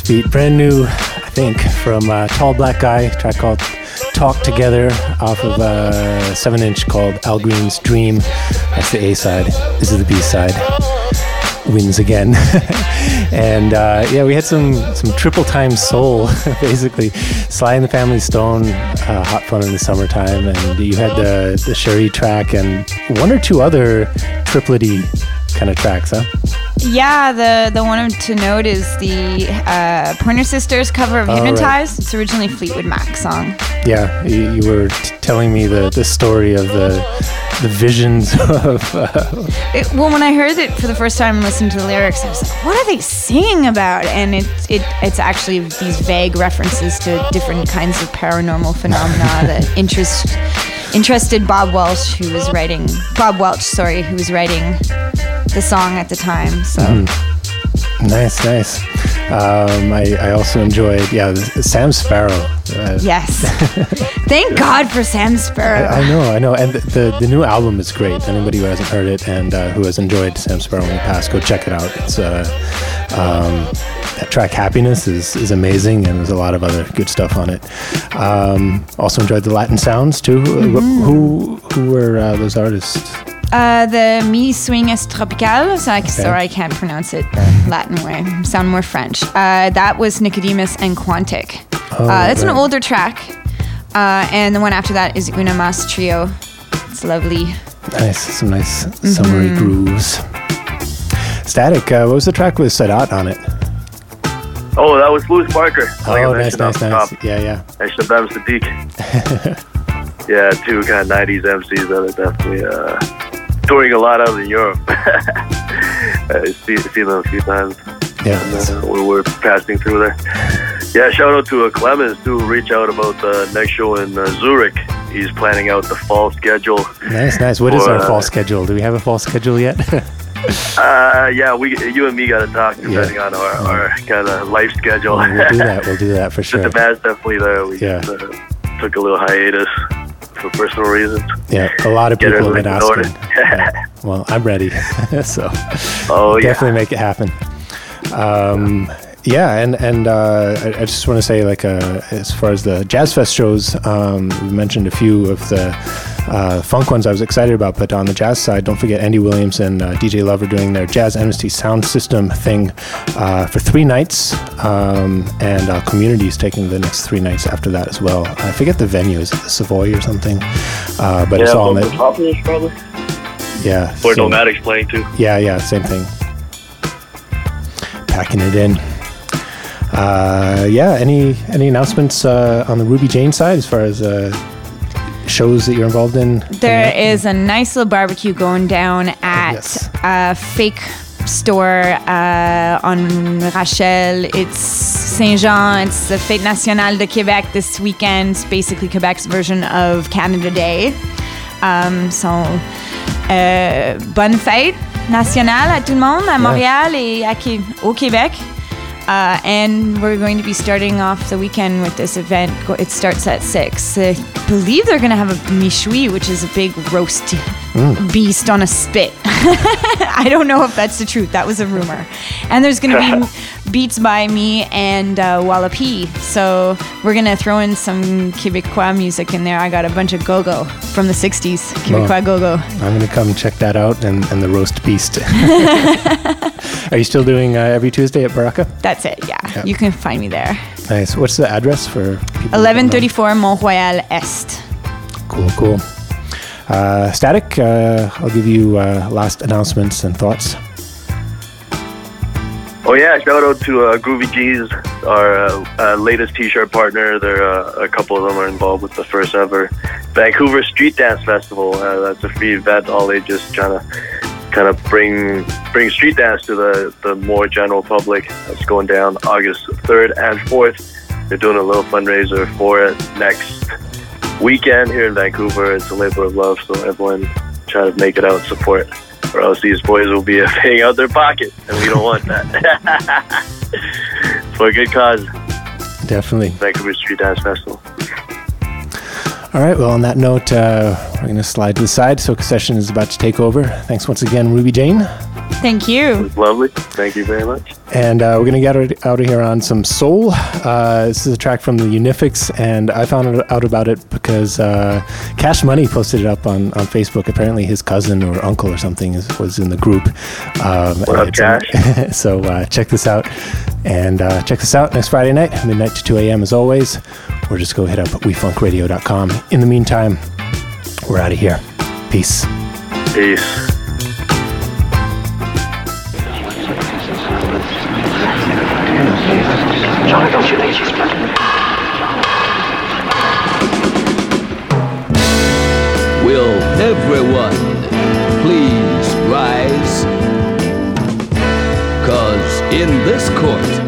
beat, brand new, I think, from Tall Black Guy, track called Talk Together off of a 7-inch called Al Green's Dream. That's the A-side. This is the B-side. Wins again. And we had some triple time soul, basically. Sly and the Family Stone, Hot Fun in the Summertime, and you had the Sherry track and one or two other triplety kind of tracks, huh? Yeah, the one to note is the Pointer Sisters cover of Hypnotized. Right. It's originally Fleetwood Mac song. Yeah, you were telling me the story of the visions of... Well, when I heard it for the first time and listened to the lyrics, I was like, what are they singing about? And it's actually these vague references to different kinds of paranormal phenomena that interested Bob Welch, who was writing the song at the time. So Nice. I also enjoyed Sam Sparro. Yes. Thank God for Sam Sparro. I know, and the new album is great. Anybody who hasn't heard it and who has enjoyed Sam Sparro in the past, go check it out. It's that track Happiness is amazing, and there's a lot of other good stuff on it. Also enjoyed the Latin sounds too. Who were those artists? The Mi Swingas Tropical, sorry I can't pronounce it the Latin way, sound more French. That was Nicodemus and Quantic. That's an older track. And the one after that is Una Mas Trio. It's lovely. Nice, some nice summery grooves. Static, what was the track with Sadat on it? Oh, that was Louis Parker. Oh, nice. Yeah. And Shabam Sadiq. Yeah, two kind of 90s MCs that are definitely touring a lot out in Europe. I've seen them a few times. Yeah. And, we were passing through there. Yeah, shout out to Clemens to reach out about the next show in Zurich. He's planning out the fall schedule. Nice. What is our fall schedule? Do we have a fall schedule yet? You and me got to talk depending on our kind of life schedule. We'll do that for sure. The demand's definitely there. We just, took a little hiatus for personal reasons. Yeah, a lot of people have been asking. Well, I'm ready, so definitely make it happen. And I just want to say, as far as the Jazz Fest shows, we mentioned a few of the funk ones I was excited about, but on the jazz side, don't forget Andy Williams and DJ Love are doing their Jazz Amnesty Sound System thing for 3 nights, and Community's taking the next 3 nights after that as well. I forget the venue, is it the Savoy or something? But it's all in it. Probably. Yeah. Or Nomadic's playing too. Yeah, same thing. Packing it in. Any announcements on the Ruby Jane side as far as shows that you're involved in? There is a nice little barbecue going down at a fake store on Rachel. It's Saint-Jean. It's the Fête Nationale de Québec this weekend. It's basically Quebec's version of Canada Day. Bonne fête nationale à tout le monde à Montréal et au Québec. And we're going to be starting off the weekend with this event. It starts at 6. I believe they're going to have a michui, which is a big roast beast on a spit. I don't know if that's the truth. That was a rumor. And there's going to be beats by me and Wallapie. So we're going to throw in some Québécois music in there. I got a bunch of go-go from the 60s. Québécois go-go. I'm going to come check that out and the roast beast. Are you still doing every Tuesday at Baraka? That's it, yeah. You can find me there. Nice. What's the address for people? 1134 Mont-Royal Est. Cool. Static, I'll give you last announcements and thoughts. Oh yeah, shout out to Groovy G's, our latest t-shirt partner. A couple of them are involved with the first ever Vancouver Street Dance Festival. That's a free event. All they just trying to kind of bring street dance to the more general public. That's going down August 3rd and 4th. They're doing a little fundraiser for it next weekend here in Vancouver. It's a labor of love, so everyone try to make it out and support, or else these boys will be paying out their pocket, and we don't want that. For a good cause. Definitely. Vancouver Street Dance Festival. All right, well, on that note, we're going to slide to the side. Soca Session is about to take over. Thanks once again, Ruby Jane. Thank you. Lovely. Thank you very much. And we're going to get out of here on some soul. This is a track from the Unifics, and I found out about it because Cash Money posted it up on Facebook. Apparently his cousin or uncle or something was in the group. What up, Cash? So check this out. And check this out next Friday night, midnight to 2 a.m. as always. Or just go hit up wefunkradio.com. In the meantime, we're out of here. Peace. Peace. Will everyone please rise? 'Cause in this court